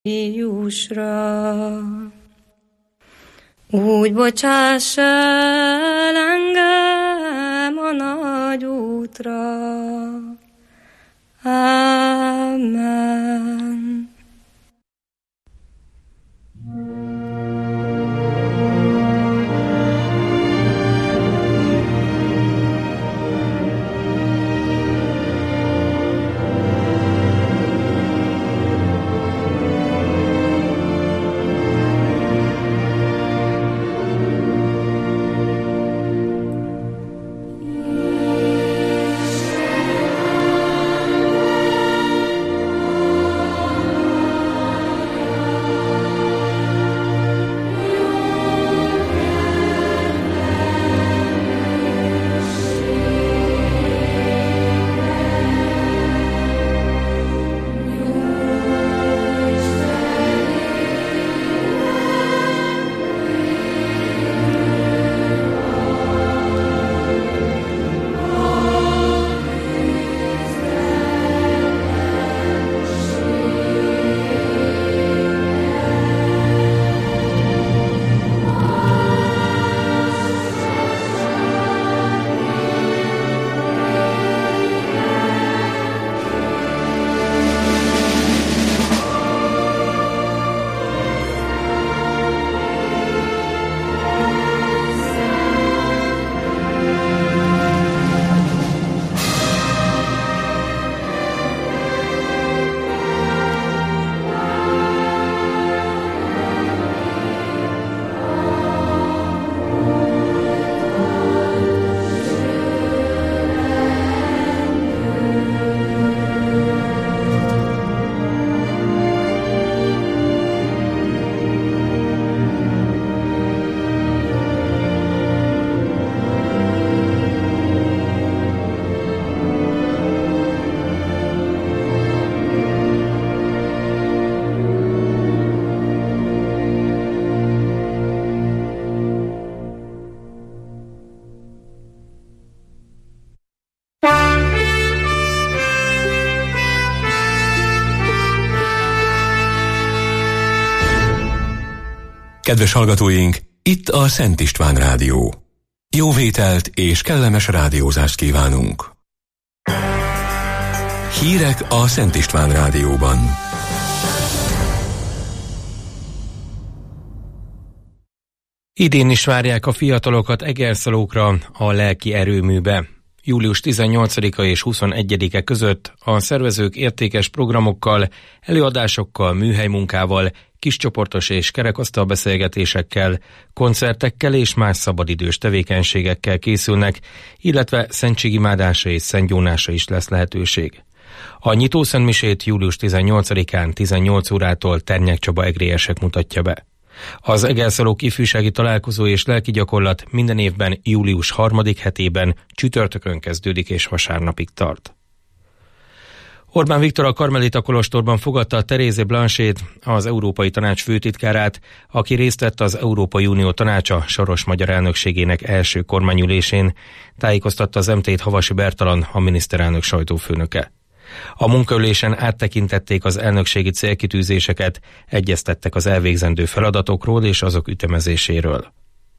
Júsra. Úgy bocsáss el engem a nagy útra. Amen. Kedves hallgatóink, itt a Szent István Rádió. Jó vételt és kellemes rádiózást kívánunk. Hírek a Szent István Rádióban. Idén is várják a fiatalokat Egerszalókra, a lelki erőműbe. Július 18-a és 21-e között a szervezők értékes programokkal, előadásokkal, műhelymunkával, kiscsoportos és kerekasztal beszélgetésekkel, koncertekkel és más szabadidős tevékenységekkel készülnek, illetve szentségimádásra és szentgyónásra is lesz lehetőség. A nyitószentmisét július 18-án 18 órától Ternyák Csaba egrélyesek mutatja be. Az Egerszalók ifjúsági találkozó és lelki gyakorlat minden évben július 3. hetében csütörtökön kezdődik és vasárnapig tart. Orbán Viktor a Karmelita kolostorban fogadta a Thérèse Blanchet, az Európai Tanács főtitkárát, aki részt vett az Európai Unió Tanácsa soros magyar elnökségének első kormányülésén, tájékoztatta az MT-t Havasi Bertalan, a miniszterelnök sajtófőnöke. A munkaülésen áttekintették az elnökségi célkitűzéseket, egyeztettek az elvégzendő feladatokról és azok ütemezéséről.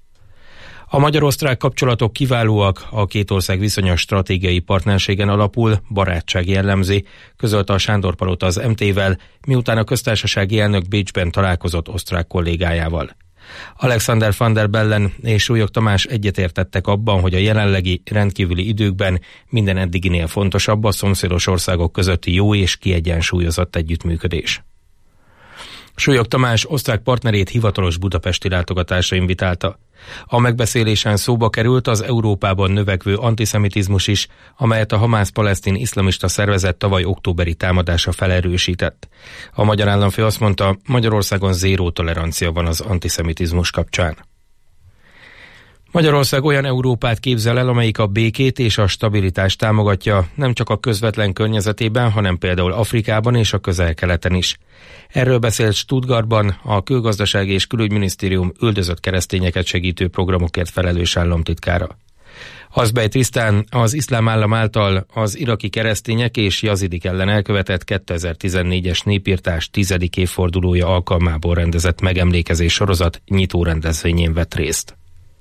A magyar-osztrák kapcsolatok kiválóak, a két ország viszonya stratégiai partnerségen alapul, barátság jellemzi, közölte a Sándor-palota az MT-vel, miután a köztársasági elnök Bécsben találkozott osztrák kollégájával. Alexander van der Bellen és Súlyog Tamás egyetértettek abban, hogy a jelenlegi rendkívüli időkben minden eddiginél fontosabb a szomszédos országok közötti jó és kiegyensúlyozott együttműködés. Súlyog Tamás osztrák partnerét hivatalos budapesti látogatásra invitálta. A megbeszélésen szóba került az Európában növekvő antiszemitizmus is, amelyet a Hamász-palesztin iszlamista szervezet tavaly októberi támadása felerősített. A magyar államfő azt mondta, Magyarországon zéró tolerancia van az antiszemitizmus kapcsán. Magyarország olyan Európát képzel el, amelyik a békét és a stabilitást támogatja, nem csak a közvetlen környezetében, hanem például Afrikában és a Közel-Keleten is. Erről beszélt Stuttgartban a Külgazdasági és Külügyminisztérium üldözött keresztényeket segítő programokért felelős államtitkára. Azbejtisztán az iszlám állam által az iraki keresztények és jazidik ellen elkövetett 2014-es népirtás 10. évfordulója alkalmából rendezett megemlékezés sorozat nyitó rendezvényén vett részt.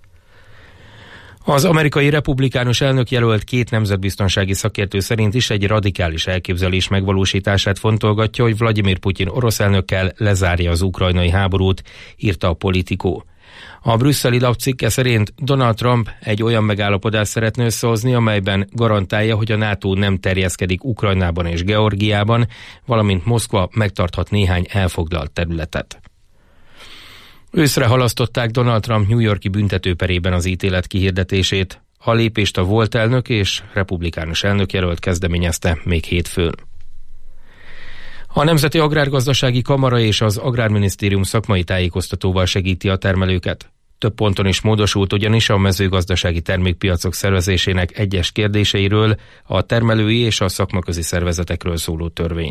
Az amerikai republikánus elnökjelölt 2 nemzetbiztonsági szakértő szerint is egy radikális elképzelés megvalósítását fontolgatja, hogy Vladimir Putyin orosz elnökkel lezárja az ukrajnai háborút, írta a Politico. A brüsszeli lap cikke szerint Donald Trump egy olyan megállapodást szeretne összehozni, amelyben garantálja, hogy a NATO nem terjeszkedik Ukrajnában és Georgiában, valamint Moszkva megtarthat néhány elfoglalt területet. Őszre halasztották Donald Trump New York-i büntetőperében az ítélet kihirdetését. A lépést a volt elnök és republikánus elnökjelölt kezdeményezte még hétfőn. A Nemzeti Agrárgazdasági Kamara és az Agrárminisztérium szakmai tájékoztatóval segíti a termelőket. Több ponton is módosult ugyanis a mezőgazdasági termékpiacok szervezésének egyes kérdéseiről a termelői és a szakmaközi szervezetekről szóló törvény.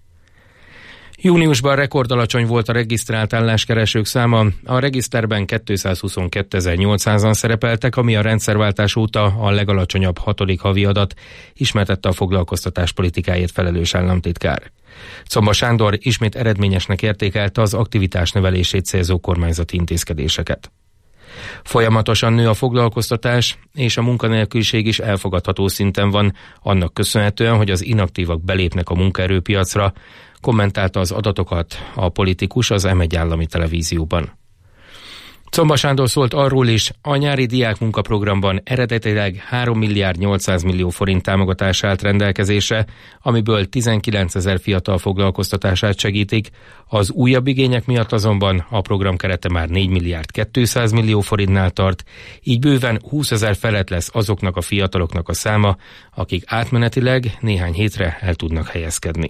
Júniusban rekordalacsony volt a regisztrált álláskeresők száma, a regiszterben 222.800-an szerepeltek, ami a rendszerváltás óta a legalacsonyabb 6. havi adat, ismertette a foglalkoztatás politikáért felelős államtitkár. Czomba Sándor ismét eredményesnek értékelte az aktivitás növelését célzó kormányzati intézkedéseket. Folyamatosan nő a foglalkoztatás, és a munkanélküliség is elfogadható szinten van, annak köszönhetően, hogy az inaktívak belépnek a munkaerőpiacra, kommentálta az adatokat a politikus az M1 állami televízióban. Czomba Sándor szólt arról is, a nyári diákmunkaprogramban eredetileg 3 milliárd 800 millió forint támogatás állt rendelkezésre, amiből 19 000 fiatal foglalkoztatását segítik, az újabb igények miatt azonban a program kerete már 4 milliárd 200 millió forintnál tart, így bőven 20 000 felett lesz azoknak a fiataloknak a száma, akik átmenetileg néhány hétre el tudnak helyezkedni.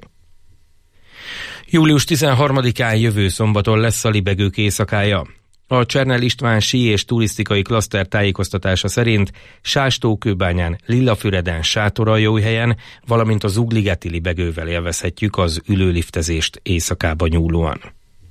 Július 13-án jövő szombaton lesz a libegők éjszakája. A Csernel István sí és turisztikai klaszter tájékoztatása szerint Sástókőbányán, Lillafüreden, Sátoraljóhelyen, valamint a Zugligeti libegővel élvezhetjük az ülőliftezést éjszakába nyúlóan.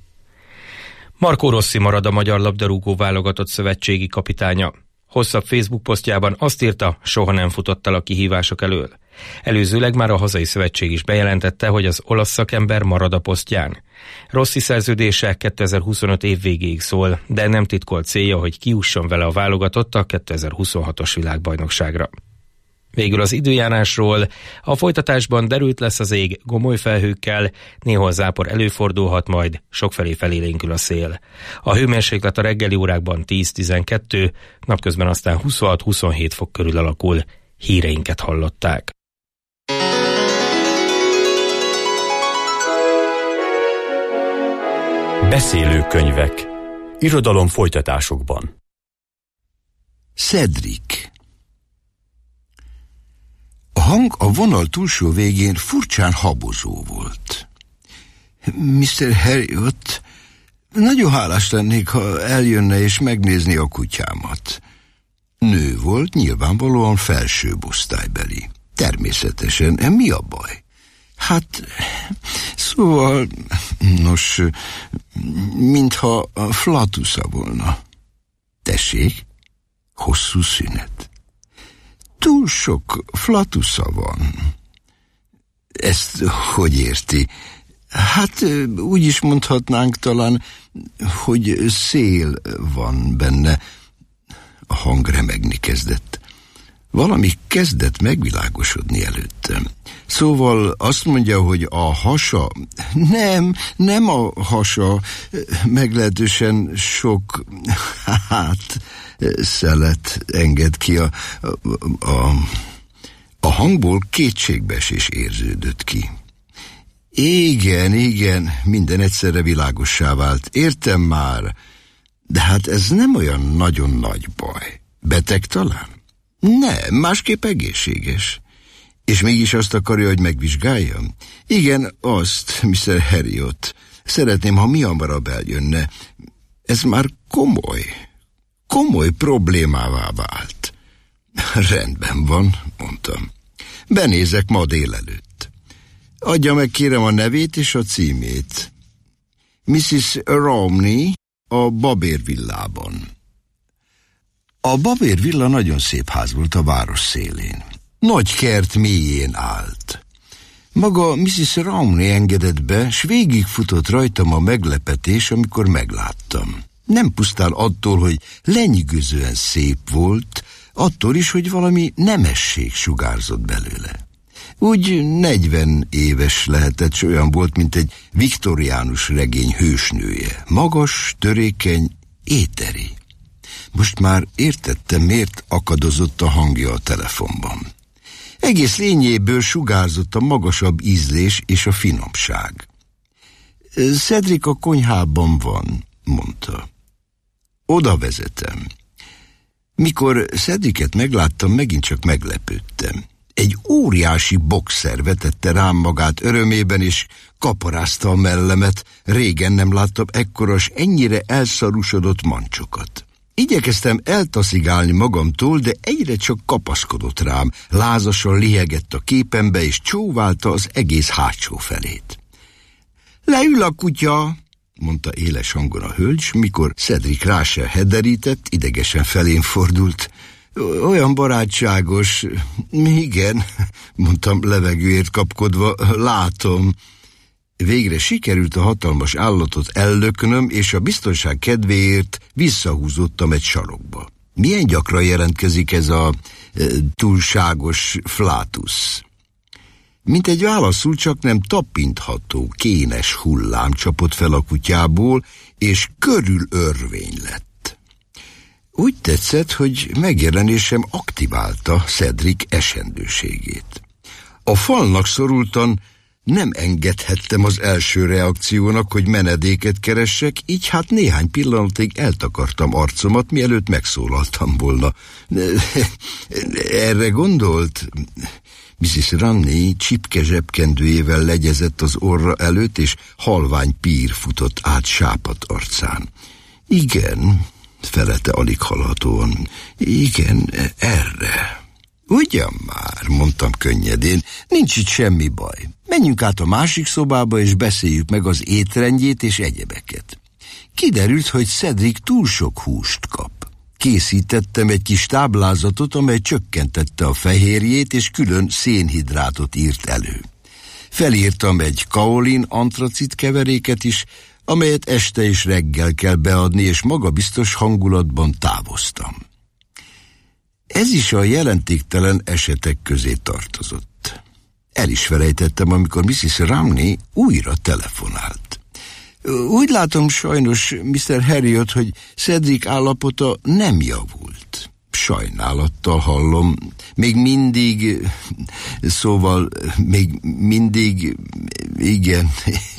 Marco Rossi marad a magyar labdarúgó válogatott szövetségi kapitánya. Hosszabb Facebook posztjában azt írta, soha nem futott el a kihívások elől. Előzőleg már a hazai szövetség is bejelentette, hogy az olasz szakember marad a posztján. Rossi szerződése 2025 év végéig szól, de nem titkolt célja, hogy kijusson vele a válogatott a 2026-os világbajnokságra. Végül az időjárásról. A folytatásban derült lesz az ég gomoly felhőkkel, néhol zápor előfordulhat, majd sokfelé felélénkül a szél. A hőmérséklet a reggeli órákban 10-12, napközben aztán 26-27 fok körül alakul. Híreinket hallották. Beszélőkönyvek. Irodalom folytatásokban. Cedric. A hang a vonal túlsó végén furcsán habozó volt. Mr. Harriot, nagyon hálás lennék, ha eljönne és megnézni a kutyámat. Nő volt, nyilvánvalóan felsőbb osztálybeli. Természetesen, mi a baj? Hát, szóval, nos, mintha flatusza volna. Tessék, hosszú szünet. Túl sok flatusza van. Ezt hogy érti? Hát úgy is mondhatnánk talán, hogy szél van benne. A hang remegni kezdett. Valami kezdett megvilágosodni előttem. Szóval azt mondja, hogy a hasa... Nem a hasa, meglehetősen sok szelet enged ki a hangból kétségbeesés érződött ki. Igen, minden egyszerre világossá vált. Értem már, de hát ez nem olyan nagyon nagy baj. Beteg talán? Nem, másképp egészséges. És mégis azt akarja, hogy megvizsgáljam? Igen, azt, Mr. Harriot. Szeretném, ha mi hamarabb eljönne. Ez már komoly problémává vált. Rendben van, mondtam. Benézek ma délelőtt. Adja meg kérem a nevét és a címét. Mrs. Romney a Babér villában. A babér villa nagyon szép ház volt a város szélén. Nagy kert mélyén állt. Maga Mrs. Romney engedett be, s végigfutott rajtam a meglepetés, amikor megláttam. Nem pusztán attól, hogy lenyűgözően szép volt, attól is, hogy valami nemesség sugárzott belőle. Úgy 40 éves lehetett, s olyan volt, mint egy viktoriánus regény hősnője. Magas, törékeny, éteri. Most már értettem, miért akadozott a hangja a telefonban. Egész lényéből sugárzott a magasabb ízlés és a finomság. Cedric a konyhában van, mondta. Oda vezetem. Mikor Cedricet megláttam, megint csak meglepődtem. Egy óriási boxer vetette rám magát örömében, és kaparázta a mellemet. Régen nem láttam ekkoras, ennyire elszarúsodott mancsokat. Igyekeztem eltaszigálni magamtól, de egyre csak kapaszkodott rám, lázasan lihegett a képembe, és csóválta az egész hátsó felét. Leül a kutya, mondta éles hangon a hölgy, mikor Cedric rá se hederített, idegesen felén fordult. Olyan barátságos. Igen, mondtam levegőért kapkodva, látom. Végre sikerült a hatalmas állatot ellöknöm, és a biztonság kedvéért visszahúzottam egy sarokba. Milyen gyakran jelentkezik ez a túlságos flátusz? Mint egy válaszul, csak nem tapintható, kénes hullám csapott fel a kutyából, és körülörvény lett. Úgy tetszett, hogy megjelenésem aktiválta Cedric esendőségét. A falnak szorultan nem engedhettem az első reakciónak, hogy menedéket keressek, így hát néhány pillanatig eltakartam arcomat, mielőtt megszólaltam volna. Erre gondolt? Mrs. Romney csipke zsebkendőjével legyezett az orra előtt, és halvány pír futott át sápadt arcán. Igen, felelte alig hallhatóan. Igen, erre. Ugyan már, mondtam könnyedén, nincs itt semmi baj. Menjünk át a másik szobába, és beszéljük meg az étrendjét és egyebeket. Kiderült, hogy Cedric túl sok húst kap. Készítettem egy kis táblázatot, amely csökkentette a fehérjét, és külön szénhidrátot írt elő. Felírtam egy kaolin antracit keveréket is, amelyet este és reggel kell beadni, és magabiztos hangulatban távoztam. Ez is a jelentéktelen esetek közé tartozott. El is felejtettem, amikor Mrs. Romney újra telefonált. Úgy látom sajnos, Mr. Harriot, hogy Cedric állapota nem javult. Sajnálattal hallom. Még mindig, igen.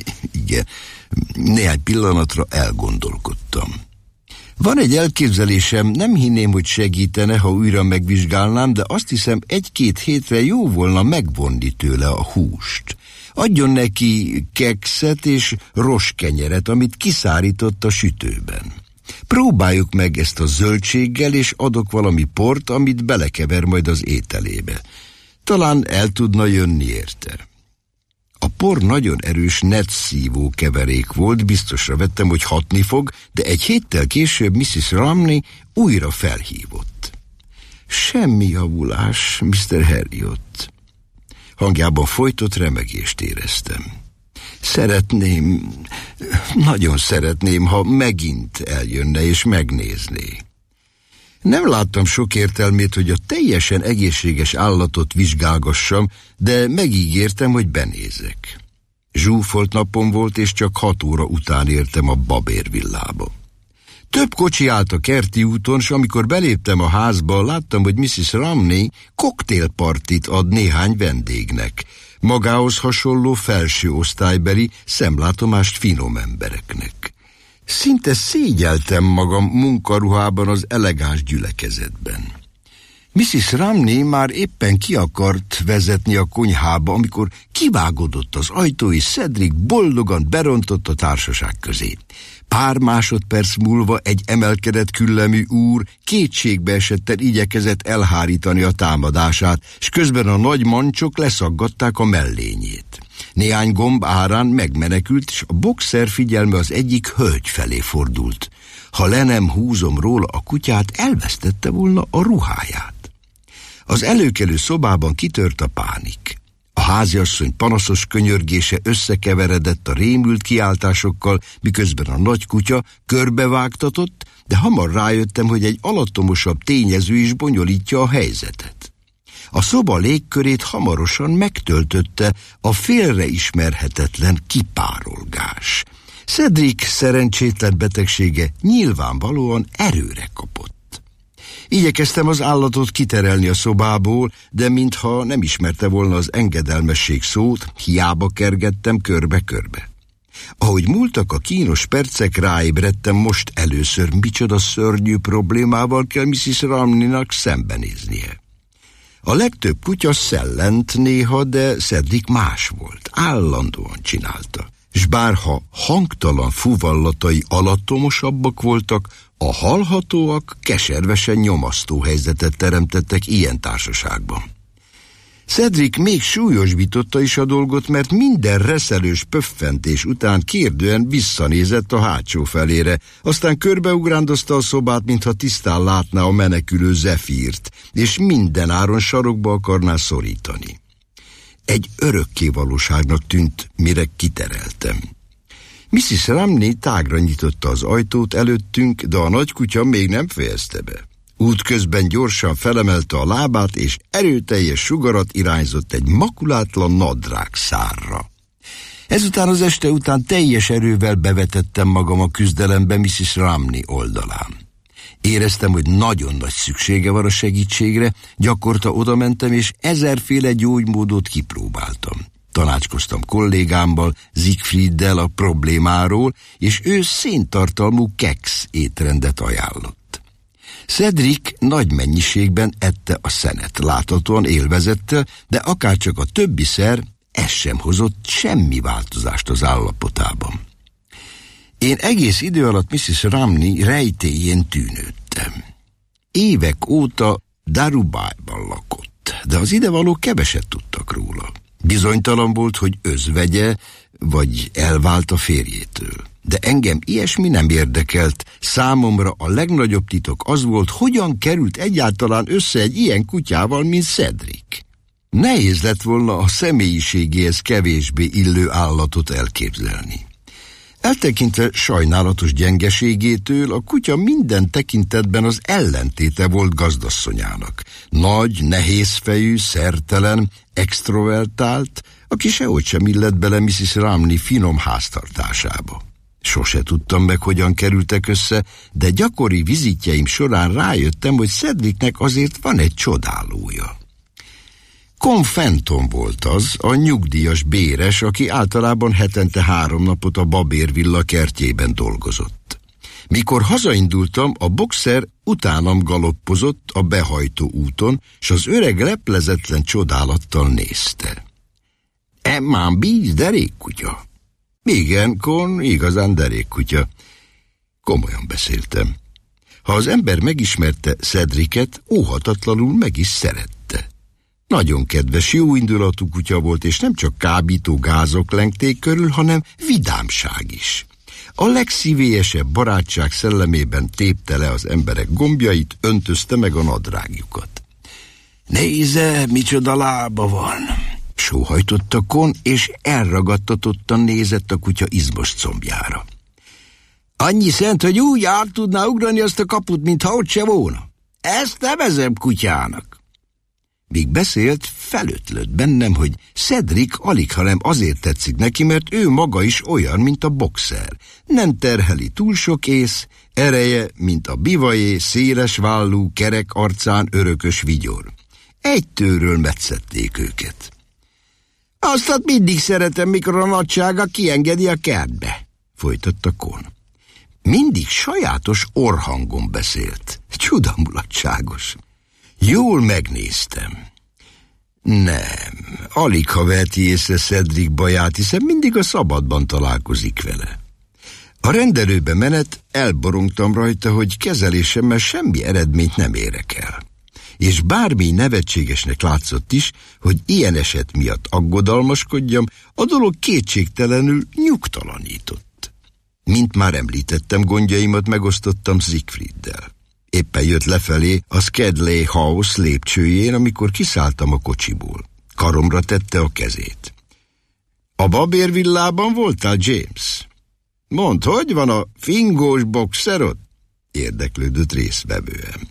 Néhány pillanatra elgondolkodtam. Van egy elképzelésem, nem hinném, hogy segítene, ha újra megvizsgálnám, de azt hiszem, 1-2 hétre jó volna megvonni tőle a húst. Adjon neki kekszet és roskenyeret, amit kiszárított a sütőben. Próbáljuk meg ezt a zöldséggel, és adok valami port, amit belekever majd az ételébe. Talán el tudna jönni érte. A por nagyon erős netszívó keverék volt, biztosra vettem, hogy hatni fog, de egy héttel később Mrs. Romney újra felhívott. Semmi javulás, Mr. Harriot. Hangjában folytott remegést éreztem. Nagyon szeretném, ha megint eljönne és megnézné. Nem láttam sok értelmét, hogy a teljesen egészséges állatot vizsgálgassam, de megígértem, hogy benézek. Zsúfolt napom volt, és csak 6 óra után értem a babérvillába. Több kocsi állt a kerti úton, s amikor beléptem a házba, láttam, hogy Mrs. Romney koktélpartit ad néhány vendégnek, magához hasonló felső osztálybeli, szemlátomást finom embereknek. Szinte szégyeltem magam munkaruhában az elegáns gyülekezetben. Mrs. Romney már éppen ki akart vezetni a konyhába, amikor kivágódott az ajtó, és Cedric boldogan berontott a társaság közé. Pár másodperc múlva egy emelkedett küllemű úr kétségbeesetten igyekezett elhárítani a támadását, s közben a nagy mancsok leszaggatták a mellényét. Néhány gomb árán megmenekült, és a boxer figyelme az egyik hölgy felé fordult. Ha le nem húzom róla a kutyát, elvesztette volna a ruháját. Az előkelő szobában kitört a pánik. A háziasszony panaszos könyörgése összekeveredett a rémült kiáltásokkal, miközben a nagy kutya körbevágtatott, de hamar rájöttem, hogy egy alattomosabb tényező is bonyolítja a helyzetet. A szoba légkörét hamarosan megtöltötte a félreismerhetetlen kipárolgás. Cedric szerencsétlen betegsége nyilvánvalóan erőre kapott. Igyekeztem az állatot kiterelni a szobából, de mintha nem ismerte volna az engedelmesség szót, hiába kergettem körbe-körbe. Ahogy múltak a kínos percek, ráébredtem most először, micsoda szörnyű problémával kell Mrs. Ramneynak szembenéznie. A legtöbb kutya szellent néha, de Cedric más volt, állandóan csinálta. S bárha hangtalan fuvallatai alattomosabbak voltak, a hallhatóak keservesen nyomasztó helyzetet teremtettek ilyen társaságban. Cedric még súlyosbította is a dolgot, mert minden reszelős pöffentés után kérdően visszanézett a hátsó felére, aztán körbeugrandozta a szobát, mintha tisztán látná a menekülő Zephyrt, és minden áron sarokba akarná szorítani. Egy örökké valóságnak tűnt, mire kitereltem. Mrs. Ramney tágra nyitotta az ajtót előttünk, de a nagykutya még nem fejezte be. Útközben gyorsan felemelte a lábát, és erőteljes sugarat irányzott egy makulátlan nadrág szárra. Ezután az este után teljes erővel bevetettem magam a küzdelembe Mrs. Ramney oldalán. Éreztem, hogy nagyon nagy szüksége van a segítségre, gyakorta odamentem, és ezerféle gyógymódot kipróbáltam. Tanácskoztam kollégámmal, Siegfrieddel a problémáról, és ő széntartalmú keksz étrendet ajánlott. Cedric nagy mennyiségben ette a szenet, láthatóan élvezette, de akárcsak a többi szer, ez sem hozott semmi változást az állapotában. Én egész idő alatt Mrs. Ramney rejtélyén tűnődtem. Évek óta Darubájban lakott, de az idevaló keveset tudtak róla. Bizonytalan volt, hogy özvegye, vagy elvált a férjétől. De engem ilyesmi nem érdekelt. Számomra a legnagyobb titok az volt, hogyan került egyáltalán össze egy ilyen kutyával, mint Cedric. Nehéz lett volna a személyiségéhez kevésbé illő állatot elképzelni. Eltekintve sajnálatos gyengeségétől, a kutya minden tekintetben az ellentéte volt gazdasszonyának. Nagy, nehézfejű, szertelen, extrovertált, aki sehogy sem illett bele Mrs. Ramney finom háztartásába. Sose tudtam meg, hogyan kerültek össze, de gyakori vizitjeim során rájöttem, hogy Cedricnek azért van egy csodálója. Con Fenton volt az, a nyugdíjas béres, aki általában hetente 3 napot a Babér villa kertjében dolgozott. Mikor hazaindultam, a boxer utánam galoppozott a behajtó úton, s az öreg leplezetlen csodálattal nézte. Emmán bíz derékkutya? Igen, Con, igazán derékkutya. Komolyan beszéltem. Ha az ember megismerte Cedricet, óhatatlanul meg is szerette. Nagyon kedves, jóindulatú kutya volt, és nem csak kábító gázok lengték körül, hanem vidámság is. A legszívélyesebb barátság szellemében tépte le az emberek gombjait, öntözte meg a nadrágjukat. Nézze, micsoda lába van! Sóhajtotta Con, és elragadtatottan nézett a kutya izmos combjára. Annyi szent, hogy úgy át tudná ugrani azt a kaput, mintha ott se volna. Ezt nevezem kutyának. Míg beszélt, felötlött bennem, hogy Cedric alighanem azért tetszik neki, mert ő maga is olyan, mint a boxer. Nem terheli túl sok ész, ereje, mint a bivajé, széles vállú, kerek arcán örökös vigyor. Egy tőről metszették őket. Aztán mindig szeretem, mikor a nagysága kiengedi a kertbe, folytatta Con. Mindig sajátos orrhangon beszélt. Csudamulatságos. Jól megnéztem. Nem, alig ha veheti észre Cedric baját, hiszen mindig a szabadban találkozik vele. A rendelőbe menet, elborongtam rajta, hogy kezelésemmel semmi eredményt nem érek el. És bármi nevetségesnek látszott is, hogy ilyen eset miatt aggodalmaskodjam, a dolog kétségtelenül nyugtalanított. Mint már említettem, gondjaimat megosztottam Siegfrieddel. Éppen jött lefelé a Skadley House lépcsőjén, amikor kiszálltam a kocsiból. Karomra tette a kezét. A babérvillában voltál, James? Mondd, hogy van a fingós boxerod? Érdeklődött résztvevően.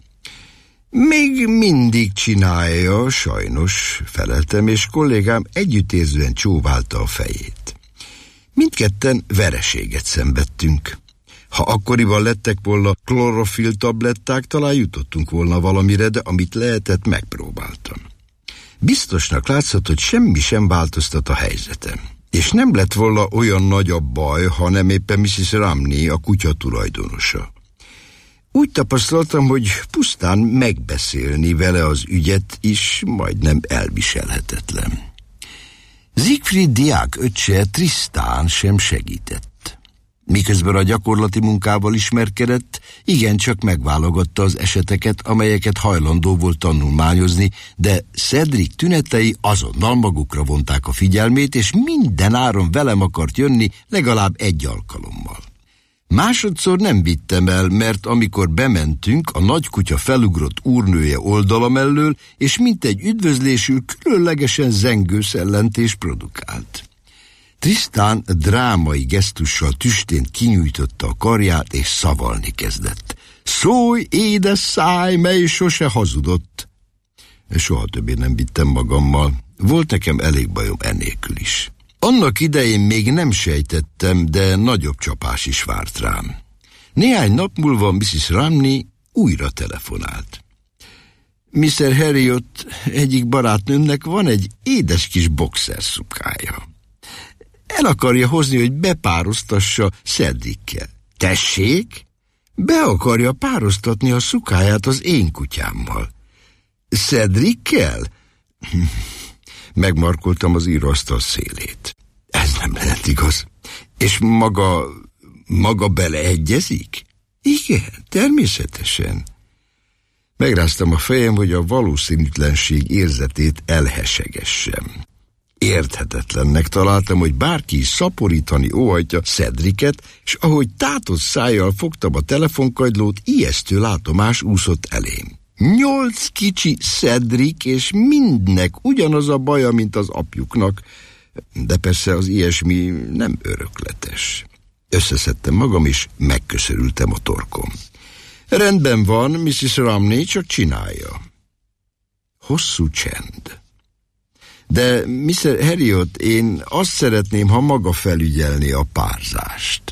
Még mindig csinálja, sajnos, feleltem, és kollégám együttérzően csóválta a fejét. Mindketten vereséget szenvedtünk. Ha akkoriban lettek volna klorofil tabletták, talán jutottunk volna valamire, de amit lehetett, megpróbáltam. Biztosnak látszott, hogy semmi sem változtat a helyzetem. És nem lett volna olyan nagy a baj, ha nem éppen Mrs. Ramney, a kutya tulajdonosa. Úgy tapasztaltam, hogy pusztán megbeszélni vele az ügyet is majdnem elviselhetetlen. Siegfried diák öccse Tristan sem segített. Miközben a gyakorlati munkával ismerkedett, igencsak megválogatta az eseteket, amelyeket hajlandó volt tanulmányozni, de Cedric tünetei azonnal magukra vonták a figyelmét, és minden áron velem akart jönni legalább egy alkalommal. Másodszor nem vittem el, mert amikor bementünk, a nagy kutya felugrott úrnője oldala mellől, és mintegy üdvözlésül különlegesen zengő szellentés produkált. Tristan drámai gesztussal tüstént kinyújtotta a karját, és szavalni kezdett. Szólj, édes száj, mely sose hazudott! Soha többé nem vittem magammal. Volt nekem elég bajom ennélkül is. Annak idején még nem sejtettem, de nagyobb csapás is várt rám. Néhány nap múlva Mrs. Ramney újra telefonált. Mr. Harriot egyik barátnőmnek van egy édes kis boxer szukája. El akarja hozni, hogy bepároztassa Cedrickel. Tessék? Be akarja pároztatni a szukáját az én kutyámmal. Cedrickel? Megmarkoltam az íróasztal szélét. Ez nem lehet igaz. És maga beleegyezik? Igen, természetesen. Megráztam a fejem, hogy a valószínűtlenség érzetét elhesegessem. Érthetetlennek találtam, hogy bárki is szaporítani óhajtja Cedricet, és ahogy tátott szájjal fogtam a telefonkagylót, ijesztő látomás úszott elém. 8 kicsi Cedric, és mindnek ugyanaz a baja, mint az apjuknak, de persze az ilyesmi nem örökletes. Összeszedtem magam, és megköszörültem a torkom. Rendben van, Mrs. Ramney, csak csinálja. Hosszú csend. De Mr. Harriot, én azt szeretném, ha maga felügyelné a párzást.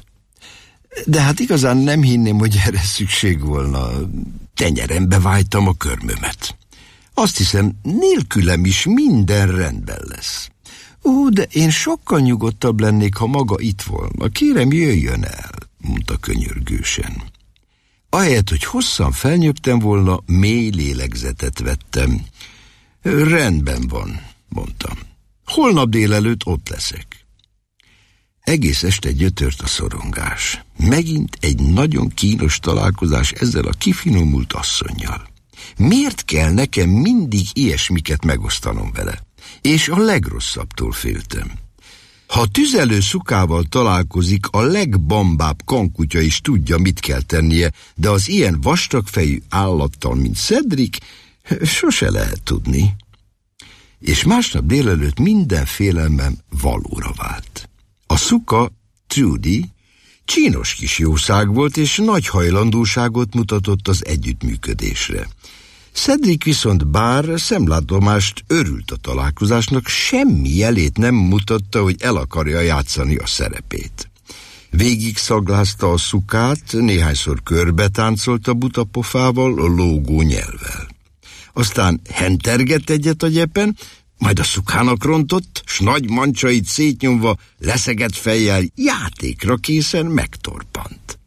De hát igazán nem hinném, hogy erre szükség volna. Tenyerembe vájtam a körmömet. Azt hiszem, nélkülem is minden rendben lesz. De én sokkal nyugodtabb lennék, ha maga itt volna. Kérem, jöjjön el, mondta könyörgősen. Ahelyett, hogy hosszan felnyögtem volna, mély lélegzetet vettem. Rendben van, mondtam. Holnap délelőtt ott leszek. Egész este gyötört a szorongás. Megint egy nagyon kínos találkozás ezzel a kifinomult asszonnyal. Miért kell nekem mindig ilyesmiket megosztanom vele? És a legrosszabbtól féltem. Ha tüzelő szukával találkozik, a legbambább kankutya is tudja, mit kell tennie, de az ilyen vastagfejű állattal, mint Cedric, sose lehet tudni. És másnap délelőtt minden félelmem valóra vált. A szuka, Trudy, csínos kis jószág volt, és nagy hajlandóságot mutatott az együttműködésre. Cedric viszont bár szemlátomást örült a találkozásnak, semmi jelét nem mutatta, hogy el akarja játszani a szerepét. Végig szaglázta a szukát, néhányszor körbe táncolt a butapofával, a lógó nyelvvel. Aztán hentergett egyet a gyepen, majd a szukának rontott, s nagy mancsait szétnyomva, leszegett fejjel, játékra készen megtorpant.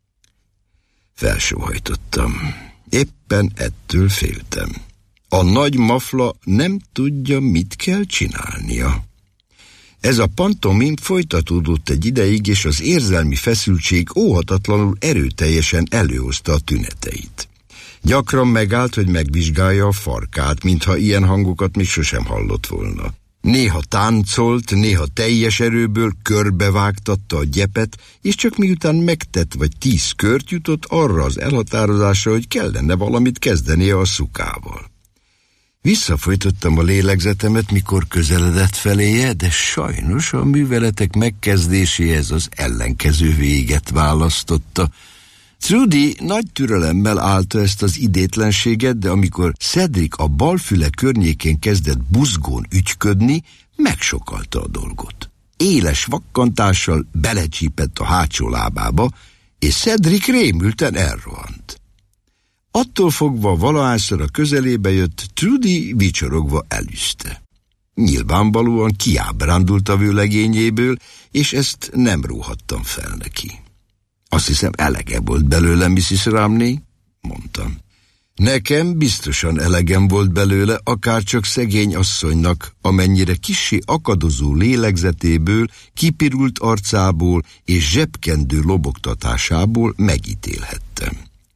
Felsóhajtottam. Éppen ettől féltem. A nagy mafla nem tudja, mit kell csinálnia. Ez a pantomim folytatódott egy ideig, és az érzelmi feszültség óhatatlanul erőteljesen előhozta a tüneteit. Gyakran megállt, hogy megvizsgálja a farkát, mintha ilyen hangokat még sosem hallott volna. Néha táncolt, néha teljes erőből körbevágtatta a gyepet, és csak miután megtett vagy 10 kört jutott arra az elhatározásra, hogy kellene valamit kezdenie a szukával. Visszafolytottam a lélegzetemet, mikor közeledett feléje, de sajnos a műveletek megkezdéséhez az ellenkező véget választotta. Trudy nagy türelemmel állta ezt az idétlenséget, de amikor Cedric a bal füle környékén kezdett buzgón ügyködni, megsokalta a dolgot. Éles vakkantással belecsípett a hátsó lábába, és Cedric rémülten elrohant. Attól fogva valahányszor a közelébe jött, Trudy vicsorogva elüszte. Nyilvánvalóan kiábrándult a vőlegényéből, és ezt nem róhattam fel neki. Azt hiszem, elege volt belőle, Mrs. Rumney, mondtam. Nekem biztosan elegem volt belőle, akárcsak szegény asszonynak, amennyire kissé akadozó lélegzetéből, kipirult arcából és zsebkendő lobogtatásából megítélhettem.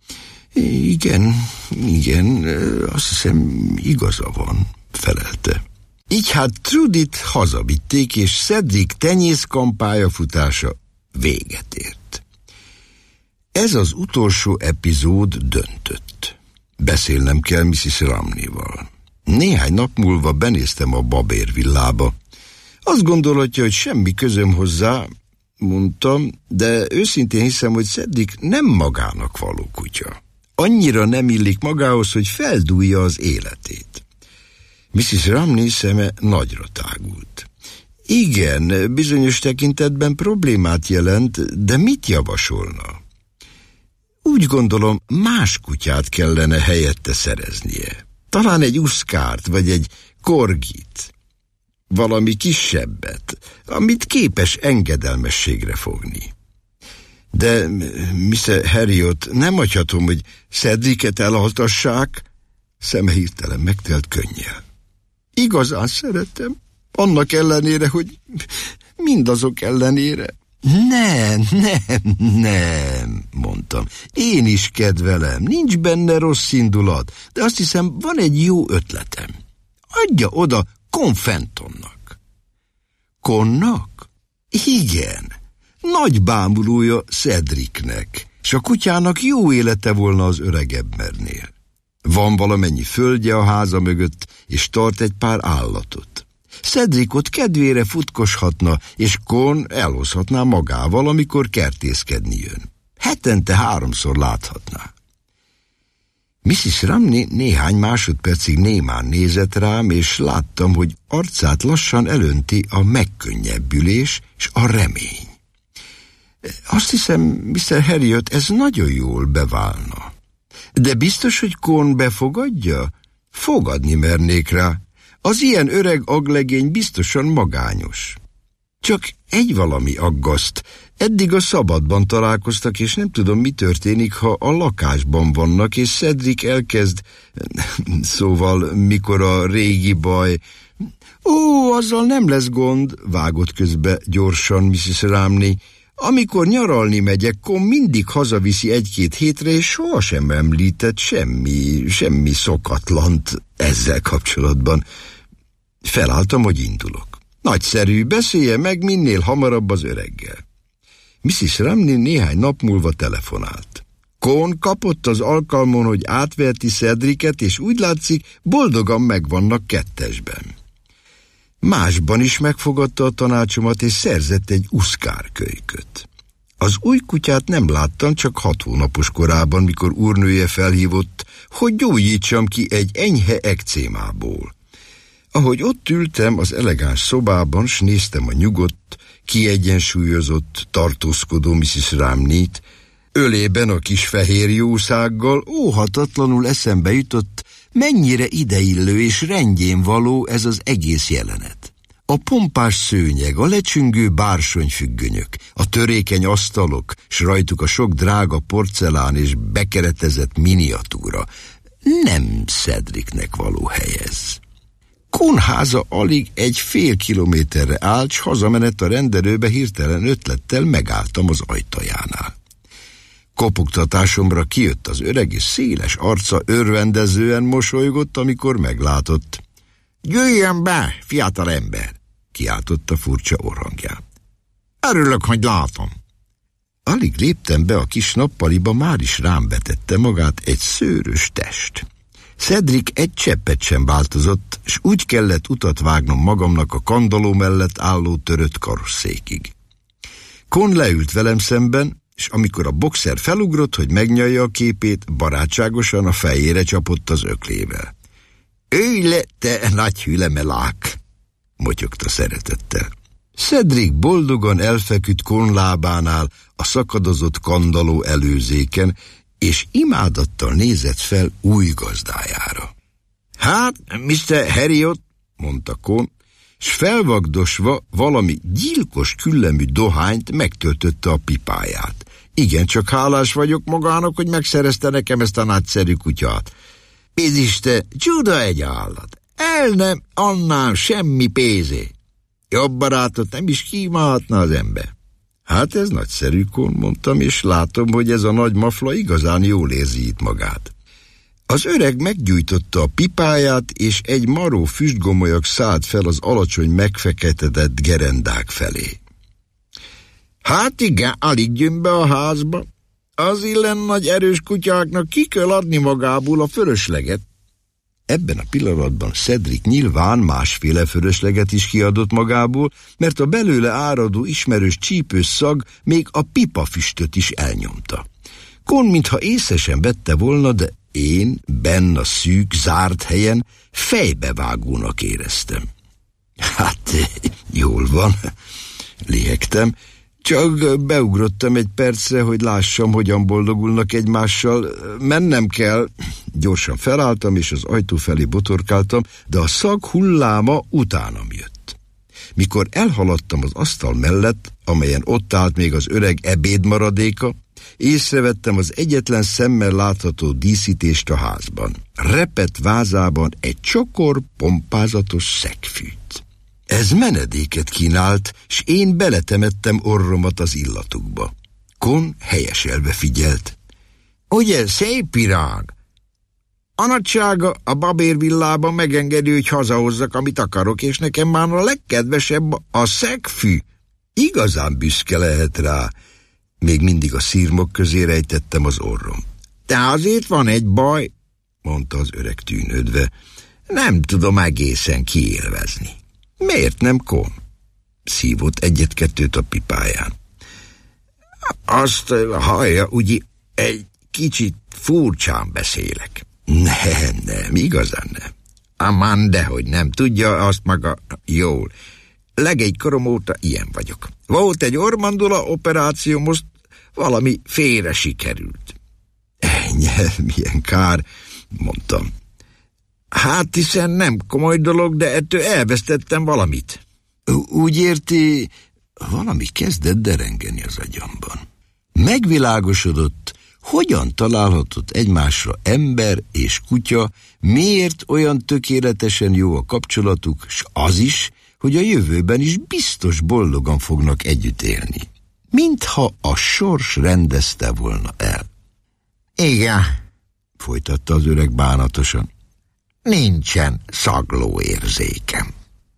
Igen, azt hiszem, igaza van, felelte. Így hát Trudyt hazavitték, és Cedric tenyészkampályafutása véget ért. Ez az utolsó epizód döntött. Beszélnem kell Mrs. Rumney-val. Néhány nap múlva benéztem a babérvillába. Azt gondolhatja, hogy semmi közöm hozzá, mondtam, de őszintén hiszem, hogy Cedric nem magának való kutya. Annyira nem illik magához, hogy feldúlja az életét. Mrs. Rumney szeme nagyra tágult. Igen, bizonyos tekintetben problémát jelent, de mit javasolna? Úgy gondolom, más kutyát kellene helyette szereznie. Talán egy uszkárt, vagy egy korgit. Valami kisebbet, amit képes engedelmességre fogni. De, Mr. Harriot, nem hagyhatom, hogy Cedricet elaltassák? Szeme hirtelen megtelt könnyel. Igazán szeretem, annak ellenére, hogy mindazok ellenére. Nem, mondtam. Én is kedvelem, nincs benne rossz indulat, de azt hiszem, van egy jó ötletem. Adja oda Con Fentonnak. Connak? Igen. Nagy bámulója Cedricnek, s a kutyának jó élete volna az öregebbmernél. Van valamennyi földje a háza mögött, és tart egy pár állatot. Cedricot kedvére futkoshatna, és Con elhozhatná magával, amikor kertészkedni jön. Hetente 3-szor láthatná. Mrs. Rumney néhány másodpercig némán nézett rám, és láttam, hogy arcát lassan elönti a megkönnyebbülés és a remény. Azt hiszem, Mr. Harriot, ez nagyon jól beválna. De biztos, hogy Con befogadja? Fogadni mernék rá. Az ilyen öreg aglegény biztosan magányos. Csak egy valami aggaszt. Eddig a szabadban találkoztak, és nem tudom, mi történik, ha a lakásban vannak, és Cedric elkezd... Szóval, mikor a régi baj... Ó, azzal nem lesz gond, vágott közbe gyorsan Mrs. Rumney. Amikor nyaralni megyek, Con mindig hazaviszi 1-2 hétre, és sohasem említett semmi szokatlant ezzel kapcsolatban. Felálltam, hogy indulok. Nagyszerű, beszélje meg minél hamarabb az öreggel. Mrs. Rumney néhány nap múlva telefonált. Con kapott az alkalmon, hogy átveheti Cedricet, és úgy látszik, boldogan megvannak kettesben. Másban is megfogadta a tanácsomat, és szerzett egy uszkárkölyköt. Az új kutyát nem láttam, csak 6 hónapos korában, mikor úrnője felhívott, hogy gyógyítsam ki egy enyhe ekcémából. Ahogy ott ültem az elegáns szobában, s néztem a nyugodt, kiegyensúlyozott, tartózkodó Mrs. Rumney-t, ölében a kis fehér jószággal, óhatatlanul eszembe jutott, mennyire ideillő és rendjén való ez az egész jelenet. A pompás szőnyeg, a lecsüngő bársonyfüggönyök, a törékeny asztalok, s rajtuk a sok drága porcelán és bekeretezett miniatúra. Nem Cedricnek való helyez. Con háza alig 1,5 kilométerre állt, s hazamenett a rendelőbe hirtelen ötlettel megálltam az ajtajánál. Kopogtatásomra kijött az öreg, és széles arca örvendezően mosolygott, amikor meglátott. Jöjjön be, fiatal ember, kiáltotta furcsa orhangján. Örülök, hogy látom. Alig léptem be a kis nappaliba, már is rám vetette magát egy szőrös test. Cedric egy cseppet sem változott, s úgy kellett utat vágnom magamnak a kandalló mellett álló törött karosszékig. Con leült velem szemben, és amikor a boxer felugrott, hogy megnyalja a képét, barátságosan a fejére csapott az öklével. Ülj le, te nagy hülemelák! Motyogta szeretettel. Cedric boldogan elfeküdt Con lábánál a szakadozott kandalló előzéken, és imádattal nézett fel új gazdájára. Hát, Mr. Harriot, mondta Con, s felvagdosva valami gyilkos küllemű dohányt megtöltötte a pipáját. Igen, csak hálás vagyok magának, hogy megszerezte nekem ezt a nagyszerű kutyát. Péziste, csuda egy állat. El nem annál semmi pénzé. Jobb barátot nem is kívánhatna az ember. Hát ez nagyszerű, Con, mondtam, és látom, hogy ez a nagy mafla igazán jól érzi itt magát. Az öreg meggyújtotta a pipáját, és egy maró füstgomolyak szállt fel az alacsony megfeketedett gerendák felé. Hát igen, alig jön be a házba. Az illen nagy erős kutyáknak ki kell adni magából a fölösleget. Ebben a pillanatban Cedric nyilván másféle fölösleget is kiadott magából, mert a belőle áradó ismerős csípős szag még a pipafüstöt is elnyomta. Con mintha észre sem vette volna, de én benn a szűk, zárt helyen fejbevágónak éreztem. Hát, jól van, léhegtem, csak beugrottam egy percre, hogy lássam, hogyan boldogulnak egymással. Mennem kell. Gyorsan felálltam, és az ajtó felé botorkáltam, de a szag hulláma utánam jött. Mikor elhaladtam az asztal mellett, amelyen ott állt még az öreg ebédmaradéka, észrevettem az egyetlen szemmel látható díszítést a házban. Repett vázában egy csokor, pompázatos szegfűt. Ez menedéket kínált, s én beletemettem orromat az illatukba. Con helyeselve figyelt. Ugye, szép virág? A nagysága a babérvillában megengedi, hogy hazahozzak, amit akarok, és nekem már a legkedvesebb a szegfű. Igazán büszke lehet rá. Még mindig a szirmok közé rejtettem az orrom. De azért van egy baj, mondta az öreg tűnődve. Nem tudom egészen kiélvezni. Miért nem, Con? Szívott egyet-kettőt a pipáján. Azt hallja, ugye egy kicsit furcsán beszélek. Nem, igazán nem. Amán, dehogy nem, tudja azt maga jól. Legegykorom óta ilyen vagyok. Volt egy ormandula operáció, most valami félre sikerült. Milyen kár, mondtam. Hát hiszen nem komoly dolog, de ettől elvesztettem valamit. Úgy érti, valami kezdett derengeni az agyamban. Megvilágosodott, hogyan találhatott egymásra ember és kutya, miért olyan tökéletesen jó a kapcsolatuk, s az is, hogy a jövőben is biztos boldogan fognak együtt élni. Mintha a sors rendezte volna el. Igen, folytatta az öreg bánatosan. Nincsen szaglóérzékem.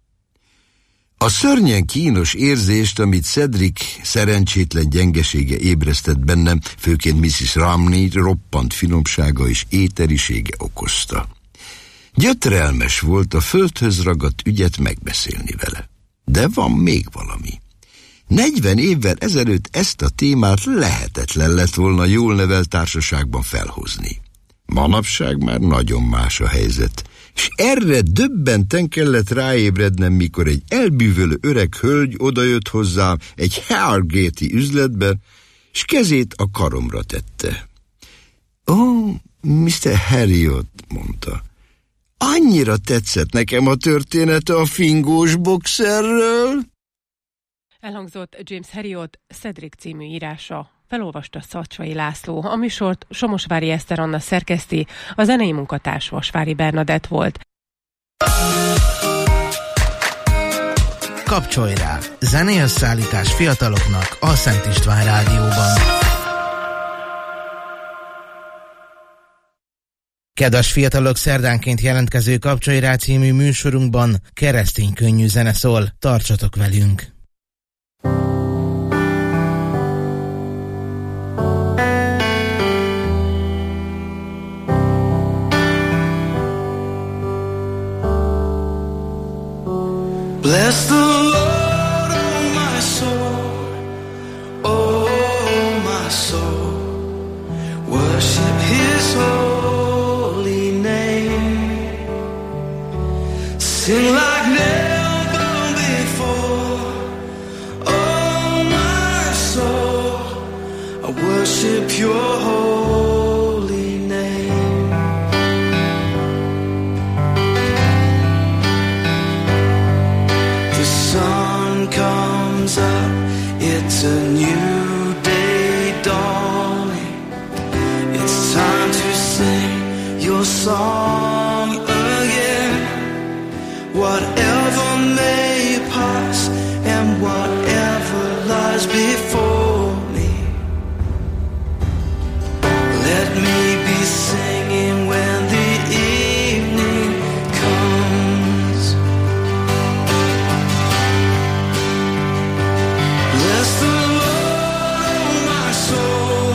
A szörnyen kínos érzést, amit Cedric szerencsétlen gyengesége ébresztett bennem, főként Mrs. Romney roppant finomsága és éterisége okozta. Gyötrelmes volt a földhöz ragadt ügyet megbeszélni vele. De van még valami. 40 évvel ezelőtt ezt a témát lehetetlen lett volna jól nevelt társaságban felhozni. Manapság már nagyon más a helyzet, és erre döbbenten kellett ráébrednem, mikor egy elbűvölő öreg hölgy odajött hozzám egy Hargate-i üzletben, és kezét a karomra tette. Ó, Mr. Harriot, mondta, annyira tetszett nekem a története a fingós boxerről. Elhangzott James Harriot Cedric című írása. Felolvasta Szacsvai László. A műsort Somosvári Eszter Anna szerkeszti, a zenei munkatárs Vasvári Bernadett volt. Kapcsolj rá! Zenei összeállítás fiataloknak a Szent István Rádióban. Kedves fiatalok, szerdánként jelentkező Kapcsolj rá című műsorunkban keresztény könnyű zene szól. Tartsatok velünk! Bless the Lord, oh my soul, oh my soul, worship His holy name, sing like never before, oh my soul, I worship your holy name. The sun comes up, it's a new day dawning, it's time to sing your song again. Whatever may pass and whatever lies before me, let me be singing when the evening comes. Bless the Lord, oh my soul,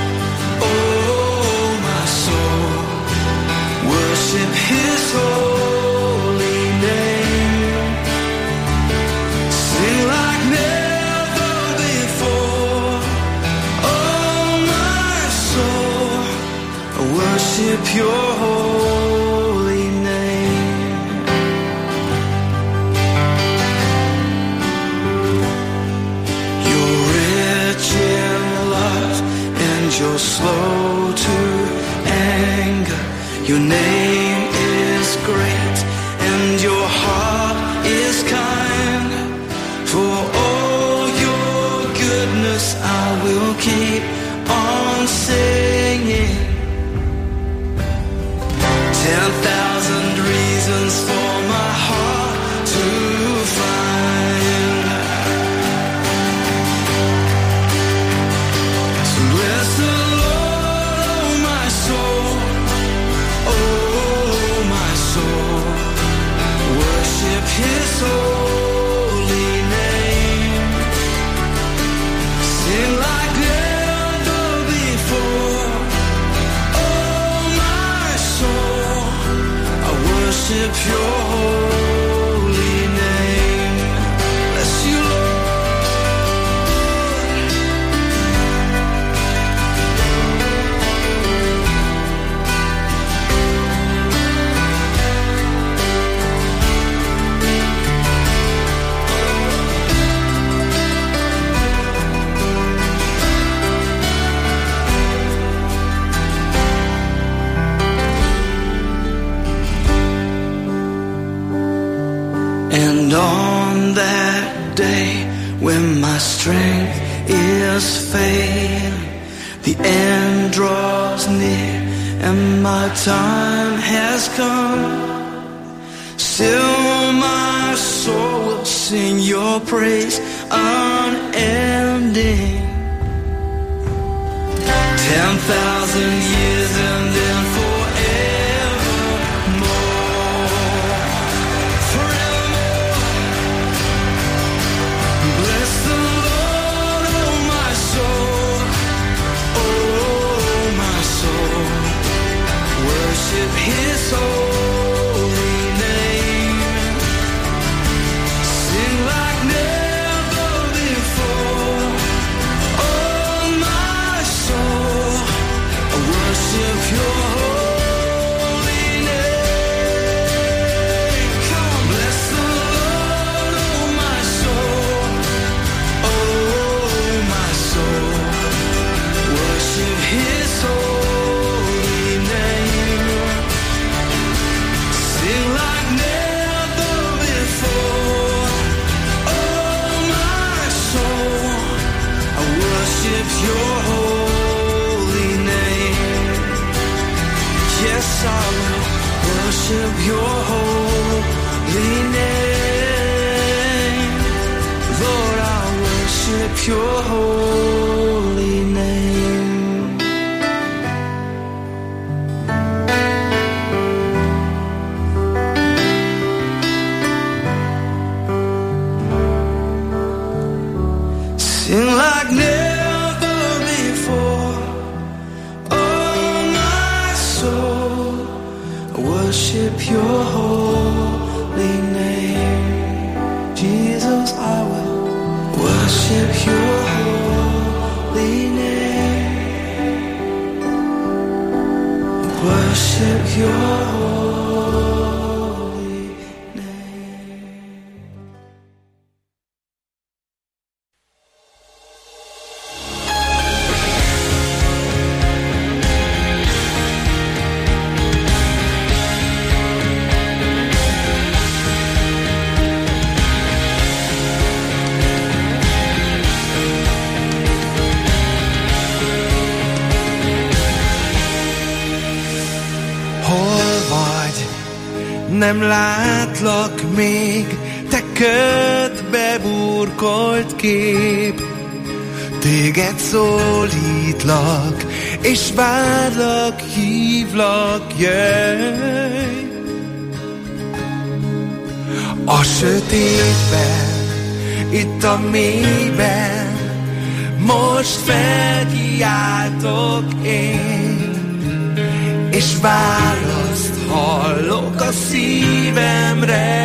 oh my soul, worship His holy name, sing like never before, oh my soul, I worship your holy name. You're rich in love and you're slow to anger. Your name is great and your heart is kind. For all your goodness I will keep on singing. 10,000 reasons for my heart to find. So bless the Lord, oh my soul, oh my soul, worship His holy name, sing like never before, oh my soul, I worship your holy name. Bless you, Lord. And on that day when my strength is failing, the end draws near and my time has come, still my soul will sing your praise unending. 10,000 years and then forevermore, forevermore. Bless the Lord, oh my soul, oh my soul, worship His holy name, sing like never before, oh my soul, I worship your holy name. Come on, bless the Lord, oh my soul, oh my soul, worship His holy name, sing like never before, oh my soul, I worship your holy name. Yes, I will worship your holy name. Lord, I worship your holy name. your holy name. Jesus, I will worship your holy name. Worship your holy name. Nem látlak még, te ködbe burkolt kép. Téged szólítlak, és várlak, hívlak, jöjj. A sötétben, itt a mélyben, most felkiáltok én, és választ hallok a szívem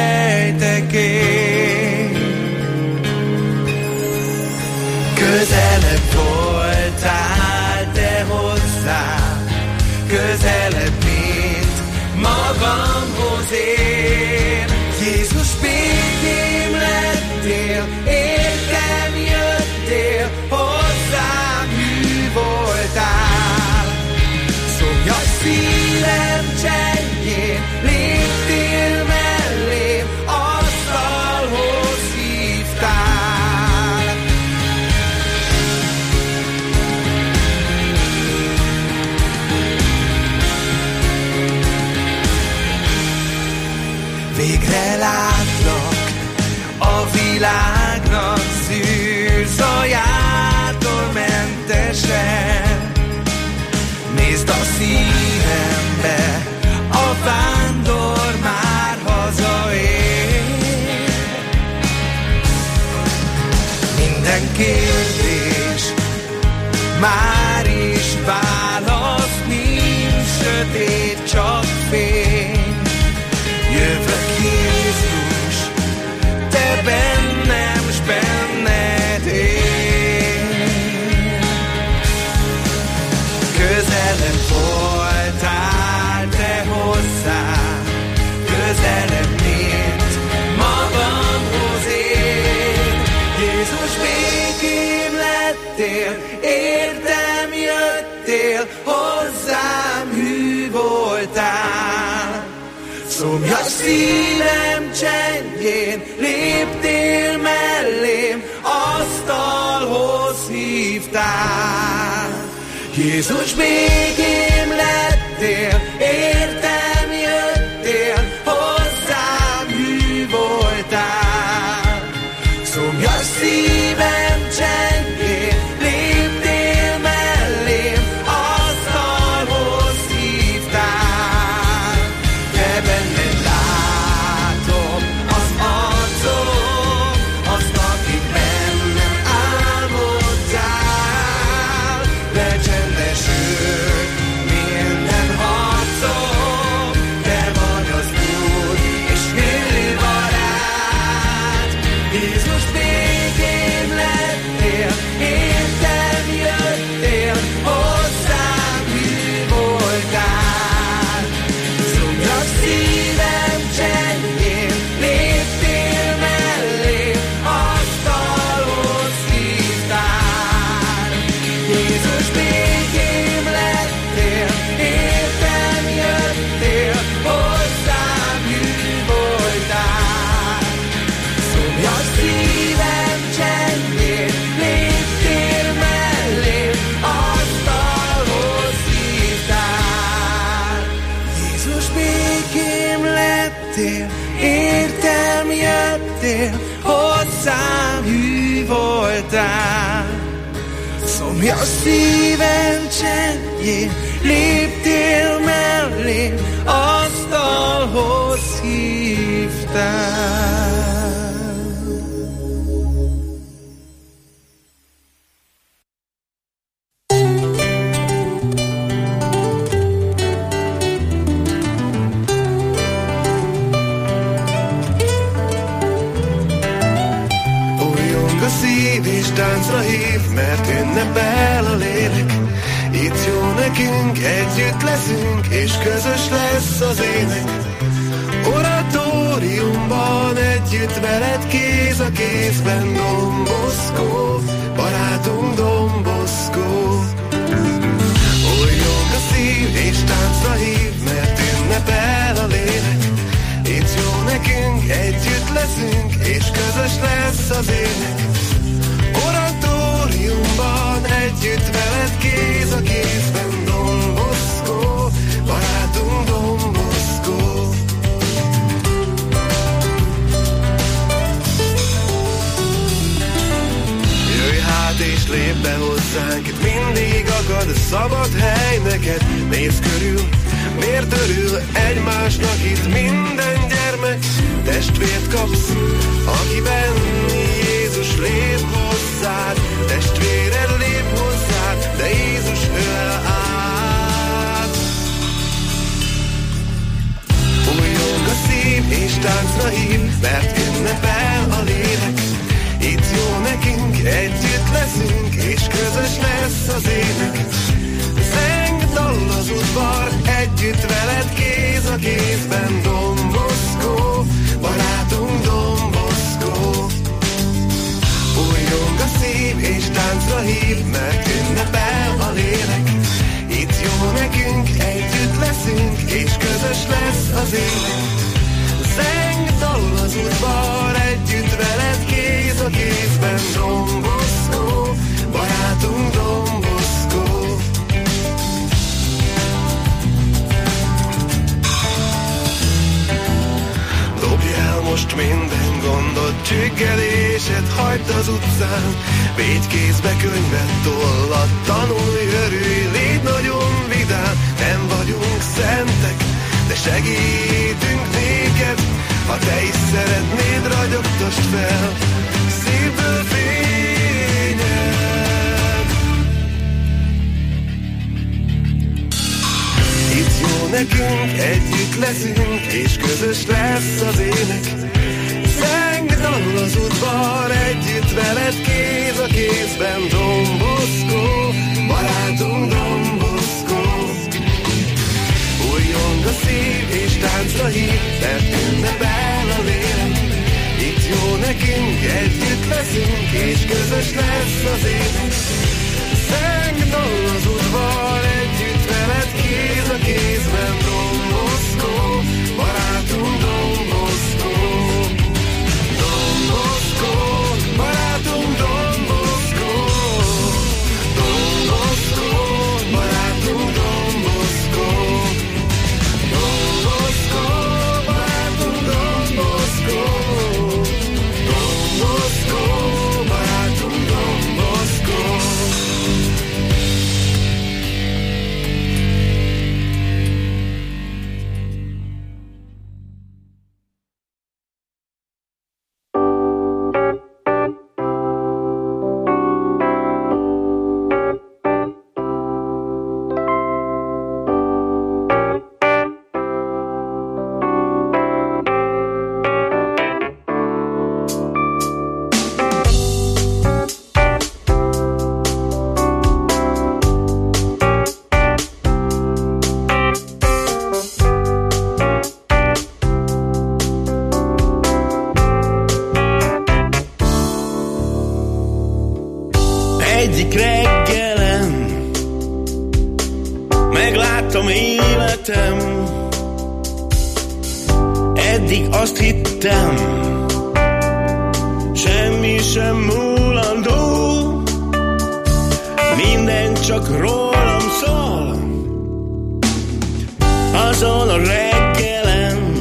rejtekén. Közelebb voltál te hozzám, közelebb, mint magamhoz ér. Jézus, békém lettél, értem jöttél, hozzám hű voltál. Szomjas szívem csendjén, léptél mellém, asztalhoz hívtál. Végre látlak a világnak zűrzajától mentesen. Nézd a szívembe, a vándor már hazaér. Minden kérdés már is válasz, nincs sötét, csak fény. Jövök Jézus, te bennem, s benned él. Közelebb voltál te hozzám, közelebb, mint magamhoz ér. Jézus, békém lettél, értem jöttél, hozzám hű voltál. Szomjas szívem csendjén, léptél mellém, asztalhoz hívtál. Jézus, békém lettél, értem jöttél, hozzám hű voltál. Szomjas szívem csendjén, léptél mellém, asztalhoz hívtál. Te benned látom az arcom, azt, akit bennem álmodtál. Lecsendesül minden harcom, te vagy az Úr és élő barát. Jézus, békém lettél, értem jöttél, hozzám hű voltál. Szomjas szívem csendjén, léptél mellém, asztalhoz hívtál. Jézus, békém lettél, értem jöttél, hozzám hű voltál. Szomjas szívem csendjén, léptél mellém, asztalhoz hívtál. Jézus, békém lettél, értem jöttél, hozzám hű voltál. Szomjas szívem csendjén, léptél mellém, asztalhoz hívtál. nekünk, együtt leszünk, és közös lesz az ének. Oratóriumban együtt veled kéz a kézben, Don Bosco, barátunk Don Bosco. Újjong a szív és táncra hív, mert ünnepel a lélek. Itt jó nekünk, együtt leszünk, és közös lesz az ének. Oratóriumban együtt veled kéz a kézben, Don Bosco, barátunk Don Bosco. Jöjj hát és lépj be hozzánk, itt mindig akad szabad hely neked. Nézz körül, miért örül egymásnak itt minden gyermek? Testvért kapsz, akiben Jézus lép hozzád. Testvéred lép hozzád, de Jézus öl át. Újjong a szív és táncra hív, mert ünnepel a lélek. Itt jó nekünk, együtt leszünk, és közös lesz az ének. Zeng dal az udvar, együtt veled kéz a kézben, Don Bosco, barátunk Don Bosco. Újjong a szív és táncra hív, mert ünnepel a lélek. Itt jó nekünk, együtt leszünk, és közös lesz az ének. Zeng dal az udvar, együtt veled kéz a kézben, Don Bosco, barátunk Don Bosco. Dobj el most minden gondot, csüggedésed, hagyd az utcán. Végy kézbe könyvet, tollat, tanulj, örülj, légy nagyon vidám. Nem vagyunk szentek, de segítünk néked. Ha te is szeretnéd, ragyogtasd fel szívből fényed. Itt jó nekünk, együtt leszünk, és közös lesz az ének. Zeng dal az udvar, együtt veled kéz a kézben, Don Bosco, barátunk Don Bosco. Újjong a szív és táncra hív, mert ünnepel a lélek. Itt jó nekünk, együtt leszünk, és közös lesz az ének. Zeng dal az udvar, együtt veled kéz a kézben, Don Bosco, barátunk Don Bosco. Don Bosco, barátunk Don Bosco. Don Bosco, barátunk Don Bosco. Don Bosco, barátunk Don Bosco. Don Bosco, barátunk Don Bosco. Egyik reggelen megláttam életem, eddig azt hittem, semmi sem múlandó, minden csak rólam szól. Azon a reggelen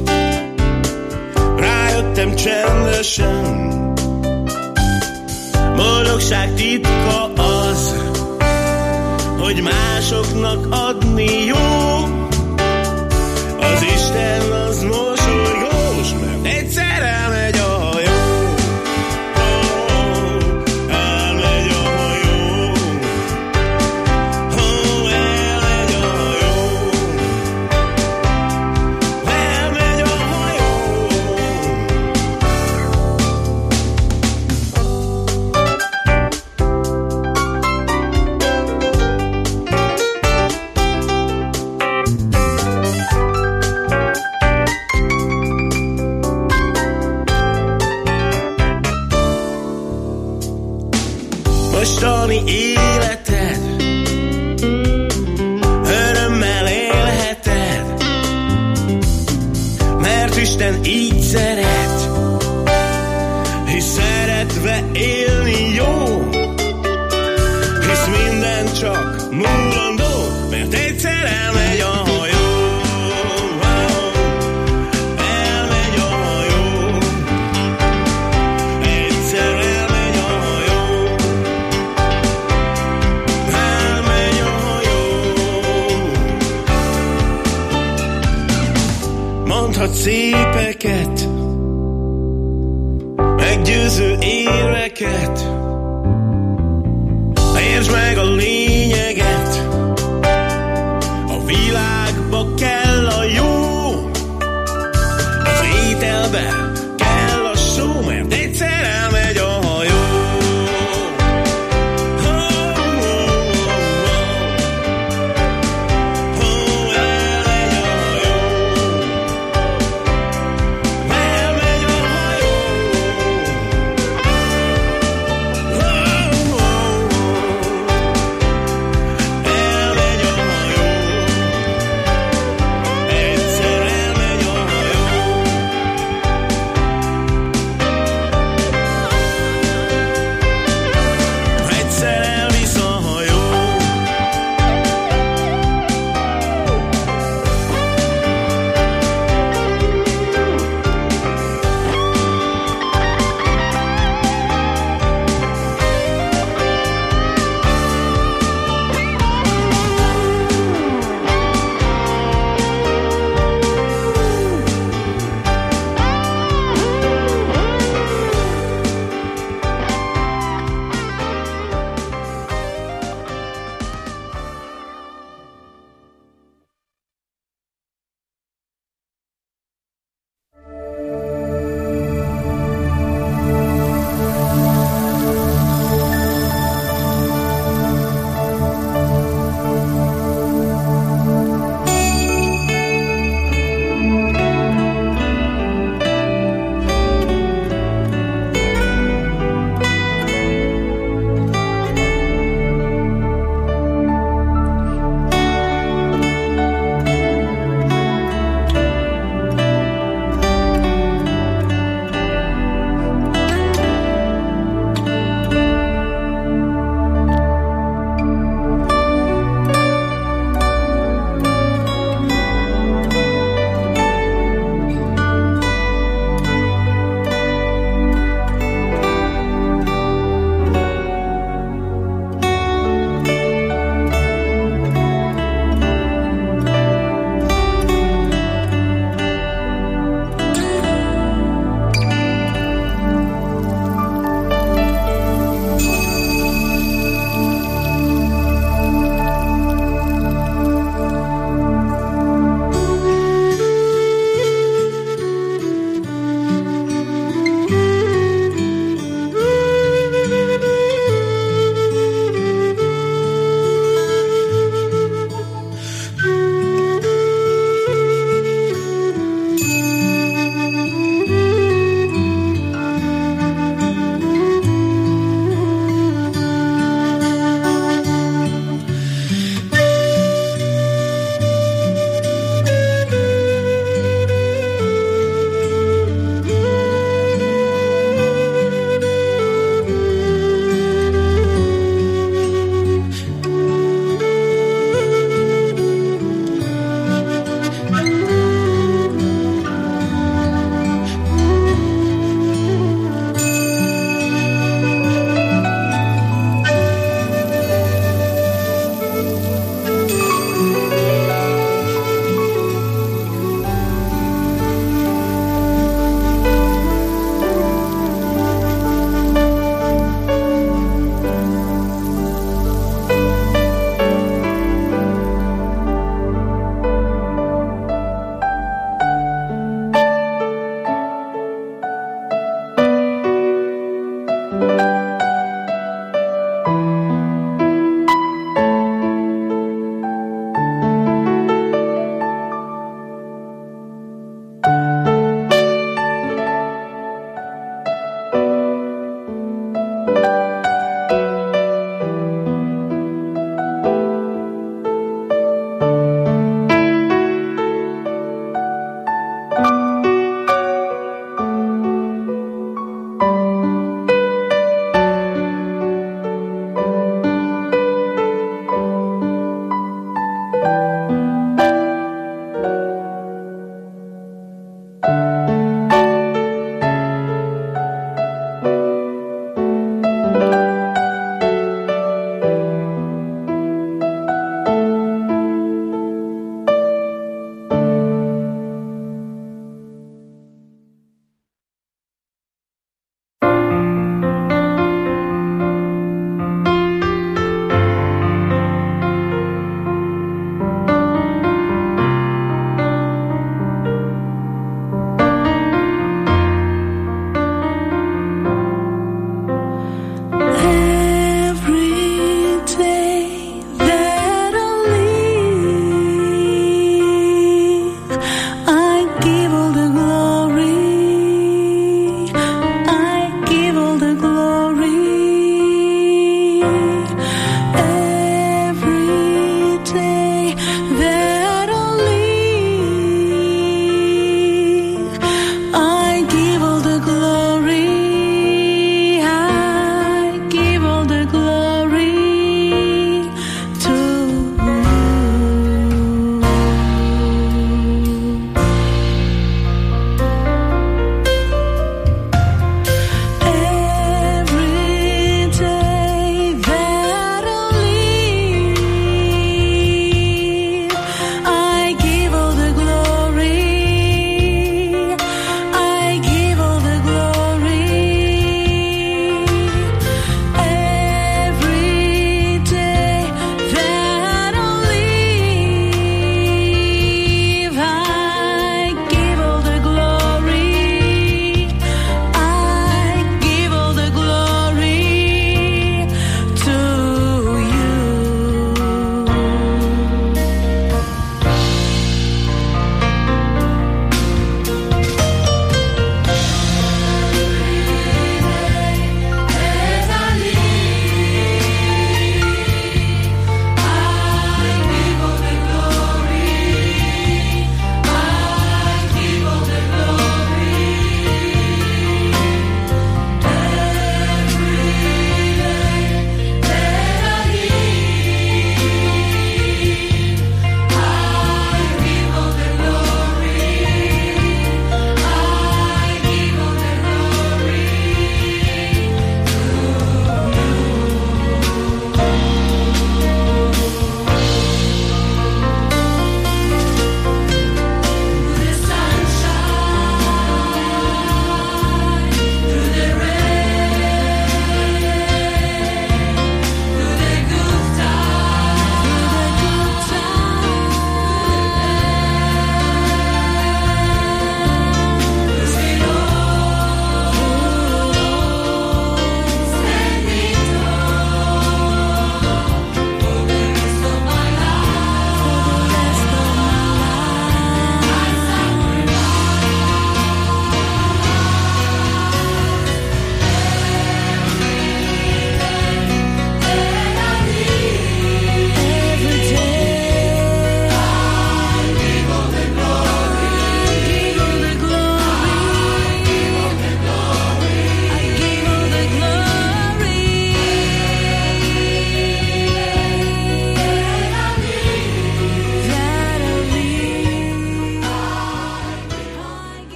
rájöttem csendesen, boldogság titka az, hogy másoknak adni jó. Az Isten az mosolygós, mert egyszer elmegy a hajó. Elmegy a hajó. Elmegy a hajó. Elmegy a hajó. nagy szépeket, meggyőző érveket. Értsd meg a lényeget, a világba kell a jó, az ételbe kell a só, mert egyszer elmegy a hajó.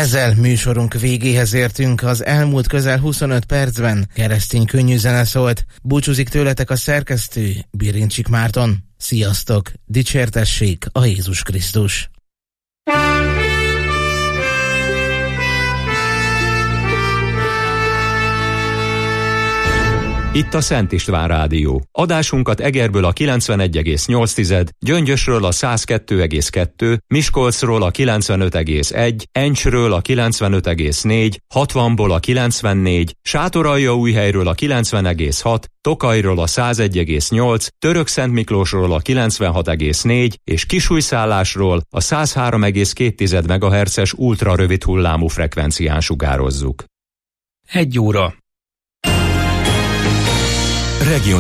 Ezzel műsorunk végéhez értünk. Az elmúlt közel 25 percben keresztény könnyű zene szólt. Búcsúzik tőletek a szerkesztő, Birincsik Márton. Sziasztok! Dicsértessék a Jézus Krisztus! Itt a Szent István Rádió. Adásunkat Egerből a 91,8, Gyöngyösről a 102,2, Miskolcról a 95,1, Encsről a 95,4, 60-ból a 94, Sátoraljaújhelyről a 90,6, Tokajról a 101,8, Törökszentmiklósról a 96,4 és Kisújszállásról a 103,2 MHz-es ultrarövid hullámú frekvencián sugározzuk. 1 óra. Regionális